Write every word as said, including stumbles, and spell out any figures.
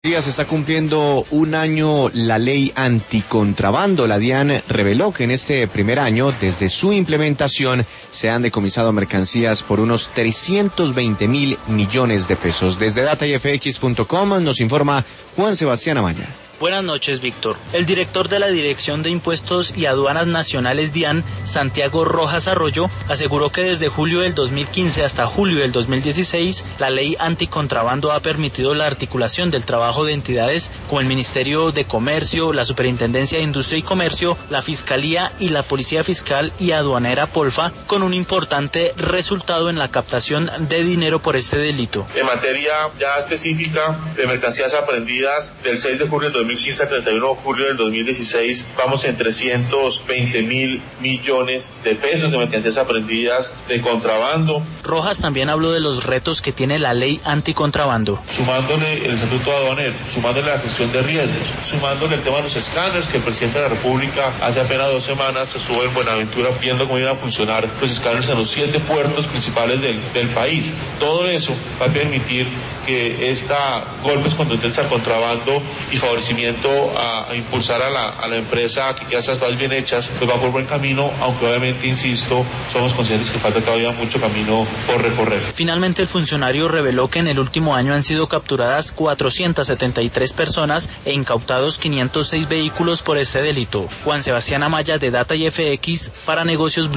Se está cumpliendo un año la ley anticontrabando. La DIAN reveló que en este primer año, desde su implementación, se han decomisado mercancías por unos trescientos veinte mil millones de pesos. Desde data y f x punto com nos informa Juan Sebastián Amaya. Buenas noches, Víctor. El director de la Dirección de Impuestos y Aduanas Nacionales DIAN, Santiago Rojas Arroyo, aseguró que desde julio del dos mil quince hasta julio del dos mil dieciséis, la ley anticontrabando ha permitido la articulación del trabajo de entidades como el Ministerio de Comercio, la Superintendencia de Industria y Comercio, la Fiscalía y la Policía Fiscal y Aduanera Polfa, con un importante resultado en la captación de dinero por este delito. En materia ya específica de mercancías aprehendidas, del seis de julio del dos mil quince al treinta y uno de julio del dos mil dieciséis, vamos en trescientos veinte mil millones de pesos de mercancías aprehendidas de contrabando. Rojas también habló de los retos que tiene la ley anticontrabando. Sumándole el estatuto aduanero, sumándole la gestión de riesgos, sumándole el tema de los escáneres, que el presidente de la República hace apenas dos semanas estuvo en Buenaventura viendo cómo iban a funcionar los escáneres en los siete puertos principales del, del país. Todo eso va a permitir que esta golpes contundentes al contrabando y favorecimiento a, a impulsar a la, a la empresa que quiera esas cosas bien hechas, pues va por buen camino, aunque obviamente, insisto, somos conscientes que falta todavía mucho camino por recorrer. Finalmente, el funcionario reveló que en el último año han sido capturadas cuatrocientas setenta y tres personas e incautados quinientos seis vehículos por este delito. Juan Sebastián Amaya, de Data y F X, para Negocios Blue.